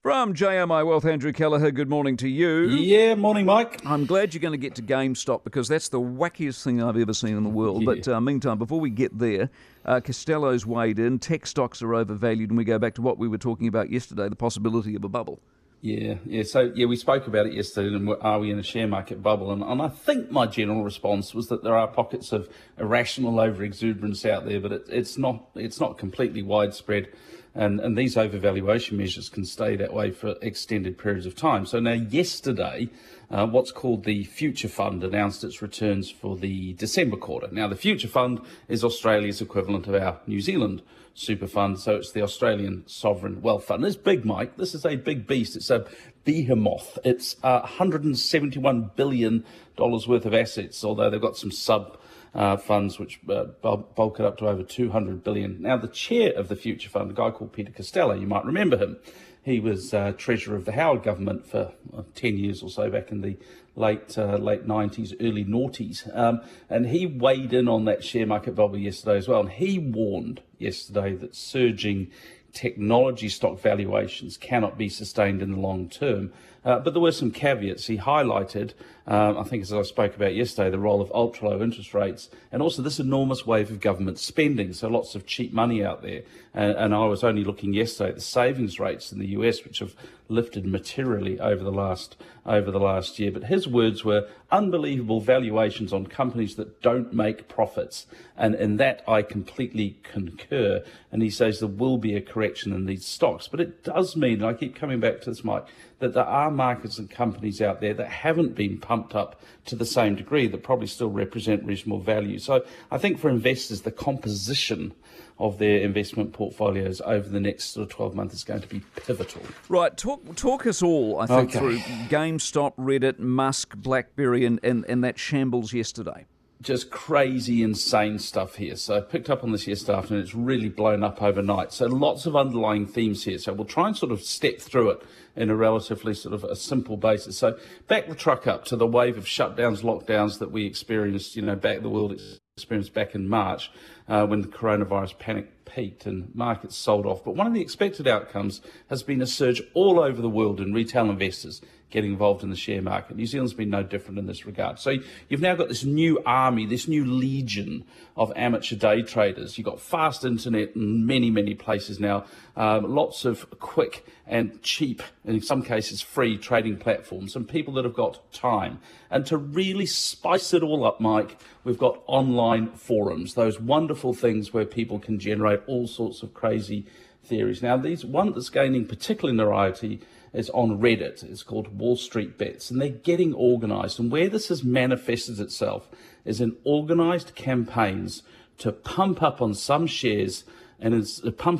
From JMI Wealth, Andrew Kelleher, good morning to you. Yeah, morning, Mike. I'm glad you're going to get to GameStop because that's the wackiest thing I've ever seen in the world. Yeah. But meantime, before we get there, Costello's weighed in. Tech stocks are overvalued, and we go back to what we were talking about yesterday, the possibility of a bubble. Yeah. So we spoke about it yesterday, and are we in a share market bubble? And I think my general response was that there are pockets of irrational over-exuberance out there, but it's not completely widespread. And these overvaluation measures can stay that way for extended periods of time. So now yesterday, what's called the Future Fund announced its returns for the December quarter. Now the Future Fund is Australia's equivalent of our New Zealand super fund, so it's the Australian Sovereign Wealth Fund. It's big, Mike. This is a big beast. It's a behemoth. It's $171 billion worth of assets, although they've got some funds which bulk it up to over 200 billion. Now, the chair of the Future Fund, a guy called Peter Costello, you might remember him. He was treasurer of the Howard government for 10 years or so back in the late 90s, early noughties. And he weighed in on that share market bubble yesterday as well. And he warned yesterday that surging technology stock valuations cannot be sustained in the long term. But there were some caveats. He highlighted, I think as I spoke about yesterday, the role of ultra-low interest rates and also this enormous wave of government spending, so lots of cheap money out there. And I was only looking yesterday at the savings rates in the US, which have lifted materially over the last year. But his words were unbelievable valuations on companies that don't make profits. And in that, I completely concur. And he says there will be a correction in these stocks. But it does mean, and I keep coming back to this, Mike, that there are markets and companies out there that haven't been pumped up to the same degree that probably still represent reasonable value. So I think for investors, the composition of their investment portfolios over the next sort of 12 months is going to be pivotal. Right, talk us all, I think, through GameStop, Reddit, Musk, BlackBerry, and that shambles yesterday. Just crazy, insane stuff here. So I picked up on this yesterday afternoon. It's really blown up overnight. So lots of underlying themes here. So we'll try and sort of step through it in a relatively sort of a simple basis. So back the truck up to the wave of shutdowns, lockdowns that we experienced, the world experienced back in March when the coronavirus panic peaked and markets sold off. But one of the expected outcomes has been a surge all over the world in retail investors getting involved in the share market. New Zealand's been no different in this regard. So you've now got this new army, this new legion of amateur day traders. You've got fast internet in many, many places now, lots of quick and cheap, and in some cases free trading platforms, and people that have got time. And to really spice it all up, Mike, we've got online forums, those wonderful things where people can generate all sorts of crazy theories. Now, one that's gaining particular notoriety is on Reddit. It's called Wall Street Bets, and they're getting organised. And where this has manifested itself is in organised campaigns to pump up some shares, and in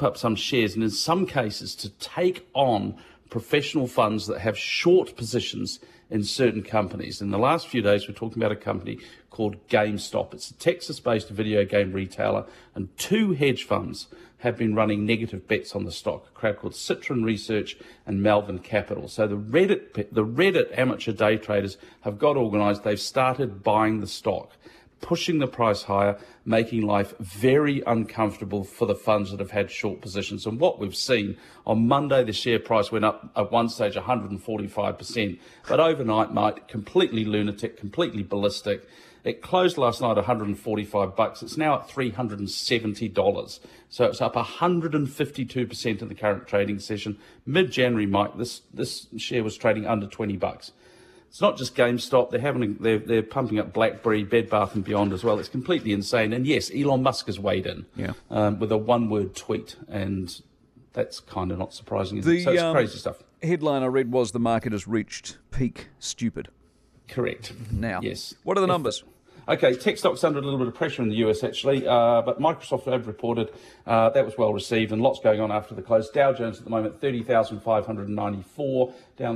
some cases to take on professional funds that have short positions in certain companies. In the last few days, we're talking about a company called GameStop. It's a Texas-based video game retailer, and two hedge funds have been running negative bets on the stock, a crowd called Citron Research and Melvin Capital. So the Reddit amateur day traders have got organised. They've started buying the stock, pushing the price higher, making life very uncomfortable for the funds that have had short positions. And what we've seen, on Monday, the share price went up at one stage 145%. But overnight, mate, completely lunatic, completely ballistic. It closed last night at $145. It's now at $370. So it's up 152% in the current trading session. Mid-January, Mike, this share was trading under $20. It's not just GameStop. They're pumping up BlackBerry, Bed Bath & Beyond as well. It's completely insane. And yes, Elon Musk has weighed in with a one-word tweet, and that's kind of not surprising. So it's crazy stuff. Headline I read was the market has reached peak stupid. Correct. Now, yes. What are the numbers? Okay, tech stocks under a little bit of pressure in the US actually, but Microsoft have reported that was well received and lots going on after the close. Dow Jones at the moment 30,594, down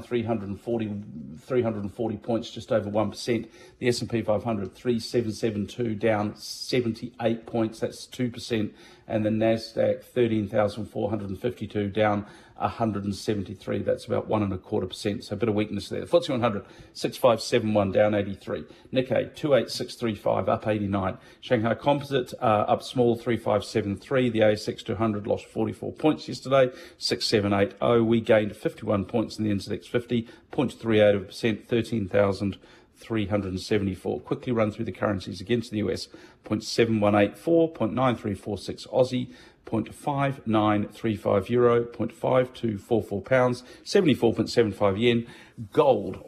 340 points, just over 1%. The S&P 500 3772, down 78 points, that's 2%. and the Nasdaq 13,452 down 173. That's about 1.25%. So a bit of weakness there. The FTSE 100 6571 down 83. Nikkei 28635 up 89. Shanghai Composite up small 3573. The ASX 200 lost 44 points yesterday 6780. We gained 51 points in the NZX 50 0.38%, 13,374. Quickly run through the currencies against the US. 0.7184, 0.9346 Aussie, 0.5935 euro, 0.5244 pounds, 74.75 yen. Gold,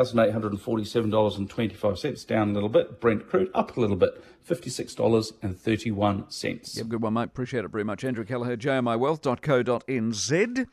$1,847.25, down a little bit. Brent crude up a little bit, $56.31. Yep, good one, mate. Appreciate it very much. Andrew Kelleher, jmiwealth.co.nz.